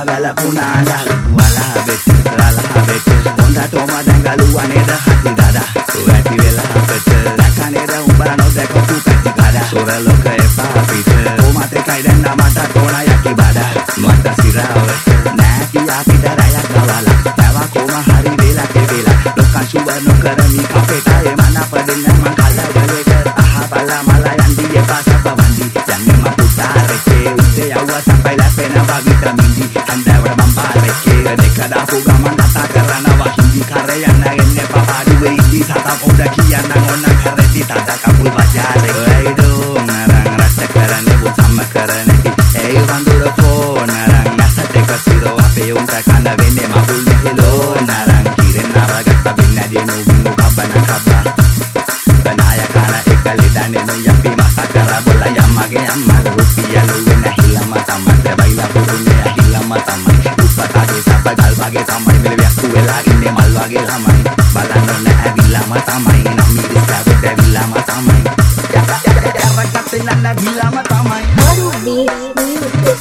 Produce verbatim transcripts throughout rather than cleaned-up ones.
වැළපුණා වලා වෙච්ච රලහ වෙච්ච හොඳටම දැඟලුවා නේද හති දඩ ඇති වෙලා අපට දැකනේද උඹලා නොදැකපු පැති කඩ සොර ලෝක එපා පිට කොමත් එකයි දැන් මට තෝණ යකි බඩ මට සිරාවට නෑ කියා පිට රැයක් ගවලා පැවා කොම හරි වෙලා කෙවෙලා ලෝකන් සුබ නොකරමි කපේටය මන පදින්න මං කලවලට අහ බලා මලා යන්දි එපා සපවන්දි යන්නේ මම පුතාරකේ උදේ යවුවා සපයි ලැපෙනවා විටමින්දි අන්දවර මම පාරකේ දෙක දාපු ගමන් කතා කරනවා හිඳි කරේ යන්න එන්නේ පපාඩු වෙයි ඉති සතා පොඩ කියන්න ඕන කරේටි තද කපුල් බජාරේ ඒ දෝ නරං රට කරන්නේ බු සම්ම කරන්නේ ඒ වඳුර ෆෝන නරං නැසට කසිරෝ අපේ උන්ට කන වෙන්නේ මහුල් මෙහෙලෝ නරං කිරෙන් නරගත්ත බින්නදී නුඹු කබන කබා බනාය කන එකලි දන්නේ නෝ යපි මස කර බොල යම්මගේ අම්මා රුපියල් වෙන හිලම තමයි බයිලා පුරුනේ හිලම තමයි උපතාගේ සප ගල් වගේ තමයි මෙල වැක්කු වෙලා ඉන්නේ මල් වගේ ළමයි බලන්න නැහැ විලම තමයි නම්මි ඉස්සාවට විලම තමයි යරකට නන්න විලම තමයි Baru Beats Music.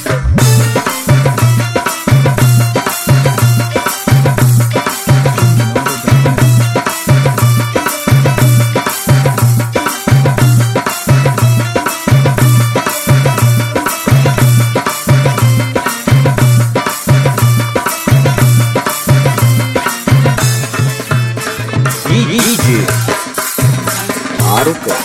Aruka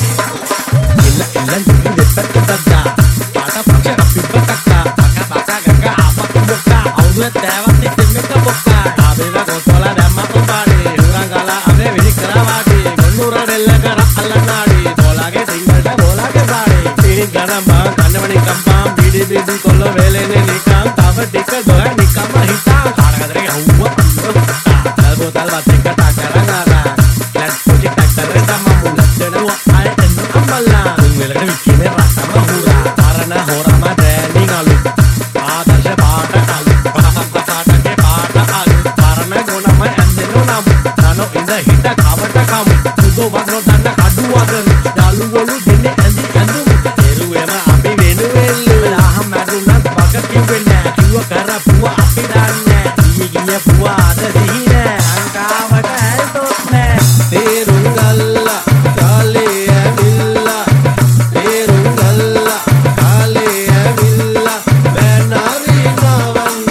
illa illa jadi dekat tadda pada pacha pipakka paka paka ganga apa kubukka awuwe tewat itemeka bokka abela gosola damma umbade urangala ave vidi karawadi gondura della kara allanadi bolage singalta bolage sade ini ganamba kannamani kampam bidi bidi kollo velene nikam tava tikka doya nikama hita karagadre awwa dalbo dalwa tikka takarangara let's project actor sama mulatena ay enno amballa velada vikine rasa mahura parana horama training alu ආදර්ශ පාට අලු පහක් පාටක පාට අලු පරණ ගොනම ඇන්දෙනු නම් නනෝ ඉඳ හිට කවට කමු සුදු වග්නෝ දන්න කඩු වදන යාලු වලු දෙන්නේ ඇඳි ඇඳු එරුවෙම අපි වෙනුවෙල්ලු ලහම් මැදුනත් වග කිව්වෙන්නේ නෑ කිව්ව කරපුව අපි දන්නේ ගියේ ගියේ පුව අද සිහිනේ අංකාවට ඇල්තොත් නෑ තේරුම් ගල්ලා කාලේ ඇවිල්ලා තේරුම් ගල්ලා කාලේ ඇවිල්ලා බැනරි නවන්න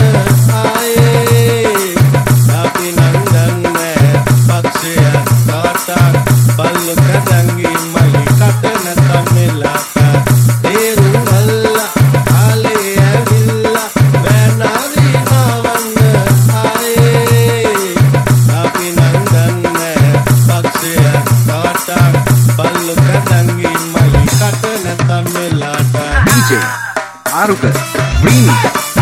ආයේ අපි නංගන්නේ පක්ෂය කාටක් බල්ලු කඩංගි මලි කටන තමෙලක තේරුම් ගල්ලා කාලේ ඇවිල්ලා බැනරි නවන්න ආයේ අපි නංගන්නේ පක්ෂය කාටක් බල්ලු කඩංගි මලි කටන තමෙලක D J Aruka Remix